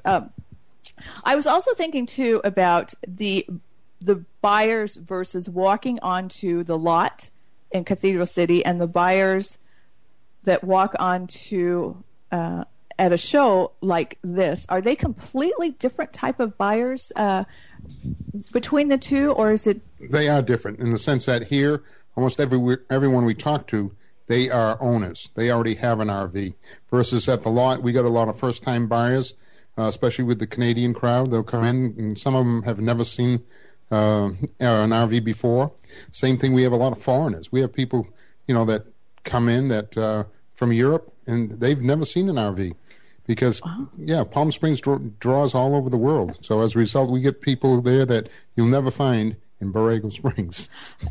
I was also thinking, too, about the buyers versus walking onto the lot in Cathedral City and the buyers that walk onto at a show like this. Are they completely different type of buyers between the two, or is it? They are different in the sense that here, almost everyone we talk to, they are owners. They already have an RV. Versus at the lot, we got a lot of first-time buyers, especially with the Canadian crowd. They'll come in, and some of them have never seen an RV before. Same thing, we have a lot of foreigners. We have people, that come in that from Europe, and they've never seen an RV. Because, Palm Springs draws all over the world. So as a result, we get people there that you'll never find in Borrego Springs.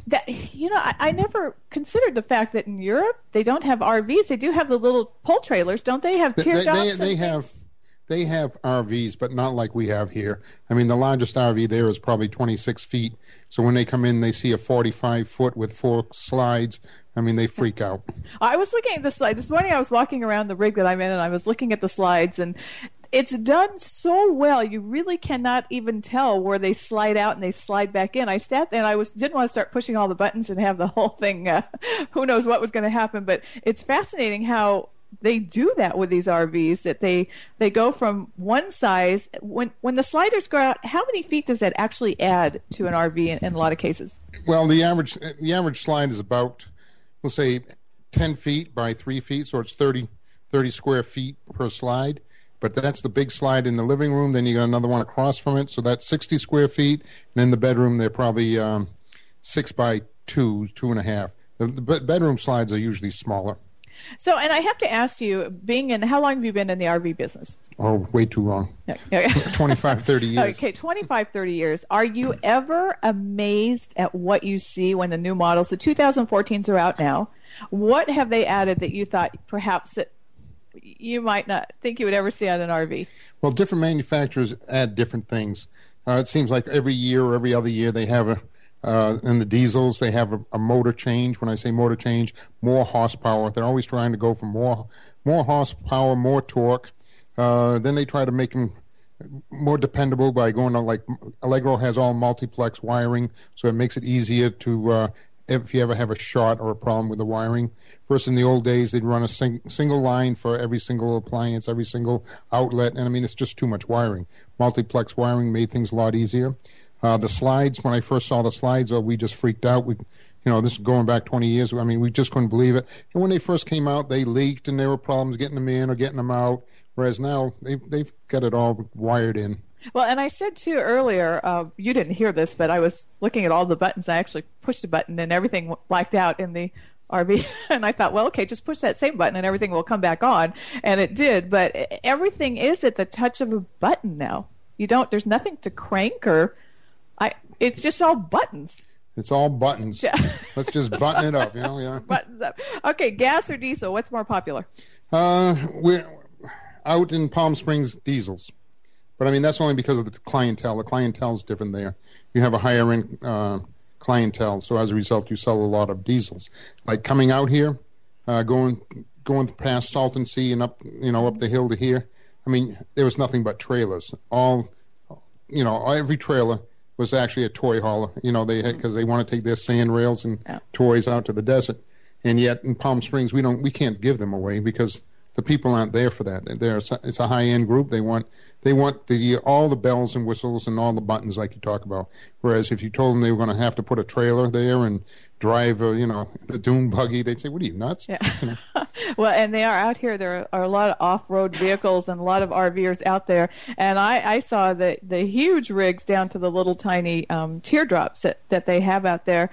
I never considered the fact that in Europe they don't have RVs. They do have the little pull trailers, don't they? Have teardrops? They have RVs, but not like we have here. I mean, the largest RV there is probably 26 feet. So when they come in, they see a 45-foot with 4 slides. I mean, they freak out. I was looking at the slide. This morning I was walking around the rig that I'm in, and I was looking at the slides, and it's done so well. You really cannot even tell where they slide out and they slide back in. I sat there, and I didn't want to start pushing all the buttons and have the whole thing. Who knows what was going to happen? But it's fascinating how they do that with these RVs, that they go from one size. When the sliders go out, how many feet does that actually add to an RV in a lot of cases? Well, the average slide is about, we'll say, 10 feet by 3 feet, so it's 30 square feet per slide. But that's the big slide in the living room. Then you got another one across from it, so that's 60 square feet. And in the bedroom, they're probably 6 by 2.5. The bedroom slides are usually smaller. So, and I have to ask you, how long have you been in the RV business? Oh, way too long. 25, 30 years. Okay, 25, 30 years. Are you ever amazed at what you see when the new models, the 2014s are out now? What have they added that you thought perhaps that you might not think you would ever see on an RV? Well, different manufacturers add different things. It seems like every year or every other year they have in the diesels, they have a motor change. When I say motor change, more horsepower. They're always trying to go for more horsepower, more torque. Then they try to make them more dependable by going on, like Allegro has all multiplex wiring, so it makes it easier to if you ever have a short or a problem with the wiring. First, in the old days, they'd run a single line for every single appliance, every single outlet, and I mean, it's just too much wiring. Multiplex wiring made things a lot easier. The slides, when I first saw the slides, we just freaked out. This is going back 20 years. I mean, we just couldn't believe it. And when they first came out, they leaked, and there were problems getting them in or getting them out. Whereas now, they've got it all wired in. Well, and I said, too, earlier, you didn't hear this, but I was looking at all the buttons. I actually pushed a button, and everything blacked out in the RV. And I thought, well, okay, just push that same button and everything will come back on. And it did. But everything is at the touch of a button now. There's nothing to crank it's just all buttons. It's all buttons. Yeah. Let's just button it up, yeah. Buttons up. Okay, gas or diesel, what's more popular? We're out in Palm Springs, diesels. But, I mean, that's only because of the clientele. The clientele's different there. You have a higher-end clientele, so as a result, you sell a lot of diesels. Like coming out here, going past Salton Sea and up the hill to here, I mean, there was nothing but trailers. Every trailer was actually a toy hauler. Because they want to take their sand rails and toys out to the desert. And yet in Palm Springs, we can't give them away because the people aren't there for that. It's a high-end group. They want all the bells and whistles and all the buttons like you talk about. Whereas if you told them they were going to have to put a trailer there and drive, the dune buggy, they'd say, "What are you, nuts?" Yeah. Well, and they are out here. There are a lot of off-road vehicles and a lot of RVers out there. And I saw the huge rigs down to the little tiny teardrops that they have out there.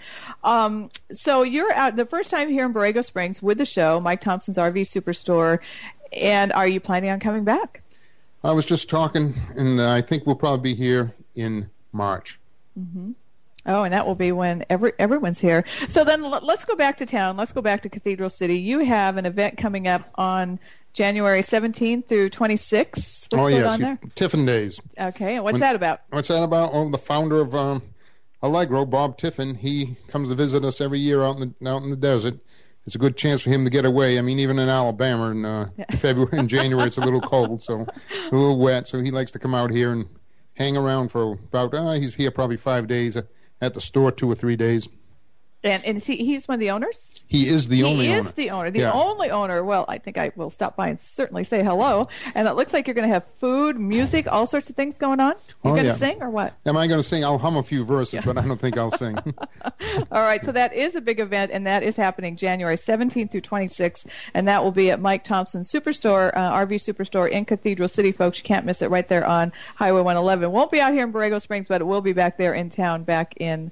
So you're out the first time here in Borrego Springs with the show, Mike Thompson's RV Superstore. And are you planning on coming back? I was just talking, and I think we'll probably be here in March. Mm-hmm. Oh, and that will be when everyone's here. So then let's go back to town. Let's go back to Cathedral City. You have an event coming up on January 17th through 26th. What's going on there? Tiffin Days. Okay, and what's that about? What's that about? Oh, the founder of Allegro, Bob Tiffin, he comes to visit us every year out in the desert. It's a good chance for him to get away. I mean, even in Alabama in February and January, it's a little cold, so a little wet. So he likes to come out here and hang around for about, he's here probably 5 days, at the store 2 or 3 days. And he's one of the owners? He is the only owner. He is the owner, the only owner. Well, I think I will stop by and certainly say hello. And it looks like you're going to have food, music, all sorts of things going on. You're going to sing or what? Am I going to sing? I'll hum a few verses, but I don't think I'll sing. All right, so that is a big event, and that is happening January 17th through 26th, and that will be at Mike Thompson's Superstore, RV Superstore in Cathedral City, folks. You can't miss it right there on Highway 111. Won't be out here in Borrego Springs, but it will be back there in town, back in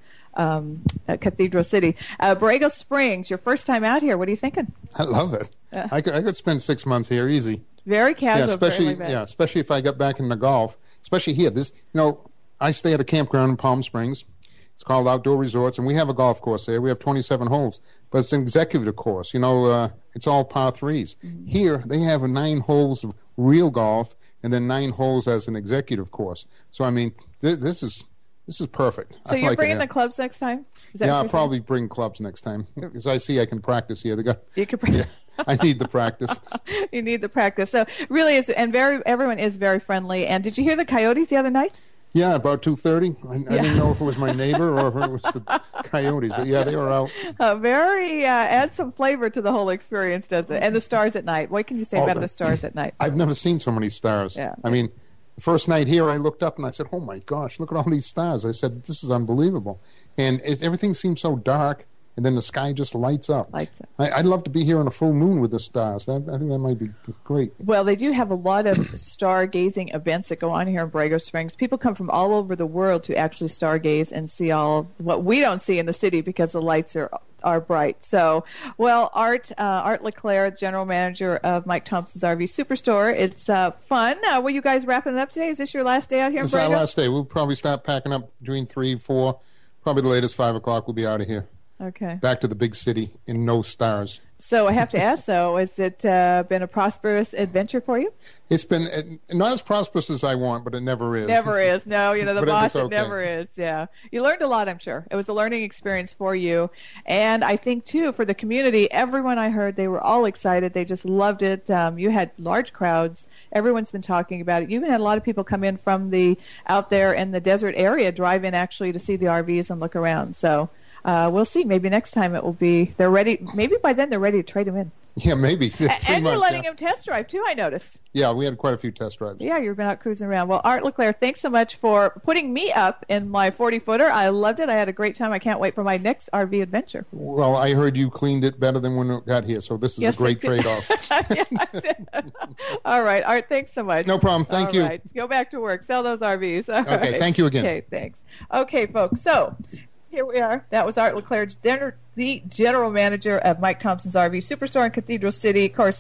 at Cathedral City. Borrego Springs, your first time out here. What are you thinking? I love it. I could spend 6 months here easy. Very casual. Especially if I got back into golf. Especially here. I stay at a campground in Palm Springs. It's called Outdoor Resorts, and we have a golf course there. We have 27 holes, but it's an executive course. It's all par threes. Mm-hmm. Here they have 9 holes of real golf, and then 9 holes as an executive course. So I mean, this is perfect. So you're bringing the clubs next time? I'll probably bring clubs next time because I see I can practice here. You can practice. Yeah, I need the practice. You need the practice. So really is, and everyone is very friendly. And did you hear the coyotes the other night? Yeah, about 2:30. I didn't know if it was my neighbor or if it was the coyotes, but yeah, they were out. Adds some flavor to the whole experience, does it? And the stars at night. What can you say about the stars at night? I've never seen so many stars. Yeah. I mean, the first night here, I looked up and I said, "Oh my gosh, look at all these stars!" I said, "This is unbelievable," and everything seems so dark. And then the sky just lights up. I'd love to be here on a full moon with the stars. I think that might be great. Well, they do have a lot of stargazing events that go on here in Borrego Springs. People come from all over the world to actually stargaze and see all what we don't see in the city because the lights are bright. So, well, Art LeClaire, general manager of Mike Thompson's RV Superstore. It's fun. Were you guys wrapping it up today? Is this your last day out here in Borrego? It's our last day. We'll probably start packing up between 3, 4, probably the latest 5 o'clock. We'll be out of here. Okay. Back to the big city in no stars. So I have to ask, though, has it been a prosperous adventure for you? It's been not as prosperous as I want, but it never is. Never is. No, the boss, it never is. Yeah. You learned a lot, I'm sure. It was a learning experience for you. And I think, too, for the community, everyone I heard, they were all excited. They just loved it. You had large crowds. Everyone's been talking about it. You even had a lot of people come in from out there in the desert area, drive in actually to see the RVs and look around. So we'll see. Maybe next time they're ready. Maybe by then they're ready to trade them in. Yeah, maybe. And you're letting them test drive, too, I noticed. Yeah, we had quite a few test drives. Yeah, you've been out cruising around. Well, Art LeClaire, thanks so much for putting me up in my 40-footer. I loved it. I had a great time. I can't wait for my next RV adventure. Well, I heard you cleaned it better than when it got here, so this is a great trade-off. All right, Art, thanks so much. No problem. Thank you. All right, go back to work. Sell those RVs. All okay, right. Thank you again. Okay, thanks. Okay, folks, so here we are. That was Art LeClaire, the general manager of Mike Thompson's RV Superstore in Cathedral City. Of course,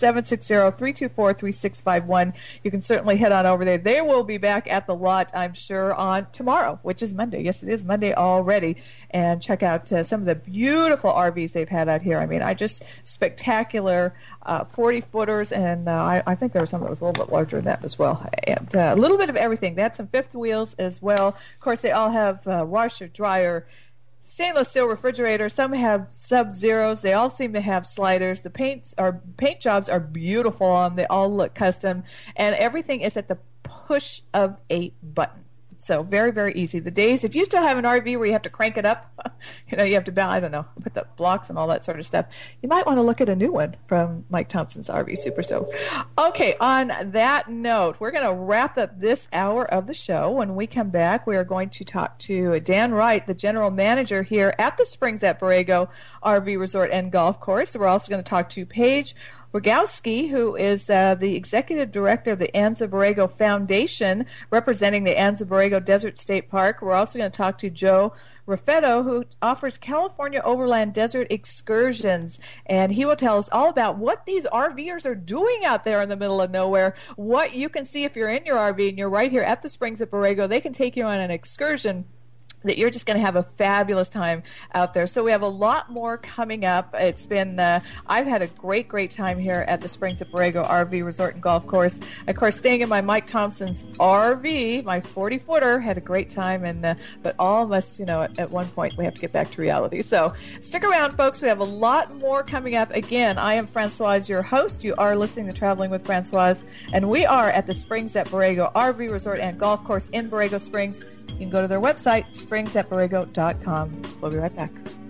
760-324-3651. You can certainly head on over there. They will be back at the lot, I'm sure, on tomorrow, which is Monday. Yes, it is Monday already. And check out some of the beautiful RVs they've had out here. I mean, just spectacular 40-footers, and I think there was some that was a little bit larger than that as well. And a little bit of everything. They had some fifth wheels as well. Of course, they all have washer, dryer, stainless steel refrigerator. Some have Sub-Zeros. They all seem to have sliders. The paint jobs are beautiful on them. They all look custom, and everything is at the push of a button. So very, very easy. The days, if you still have an RV where you have to crank it up, you have to, I don't know, put the blocks and all that sort of stuff, you might want to look at a new one from Mike Thompson's RV Superstore. Okay, on that note, we're going to wrap up this hour of the show. When we come back, we are going to talk to Dan Wright, the general manager here at the Springs at Borrego RV Resort and Golf Course. We're also going to talk to Paige Rogowski, who is the executive director of the Anza Borrego Foundation, representing the Anza Borrego Desert State Park. We're also going to talk to Joe Raffetto, who offers California Overland Desert excursions, and he will tell us all about what these RVers are doing out there in the middle of nowhere, what you can see if you're in your RV and you're right here at the Springs at Borrego. They can take you on an excursion that you're just going to have a fabulous time out there. So we have a lot more coming up. It's been, I've had a great, great time here at the Springs at Borrego RV Resort and Golf Course. Of course, staying in my Mike Thompson's RV, my 40-footer, had a great time. And but all must, at one point we have to get back to reality. So stick around, folks. We have a lot more coming up. Again, I am Francoise, your host. You are listening to Traveling with Francoise, and we are at the Springs at Borrego RV Resort and Golf Course in Borrego Springs. You can go to their website, springsatborrego.com. We'll be right back.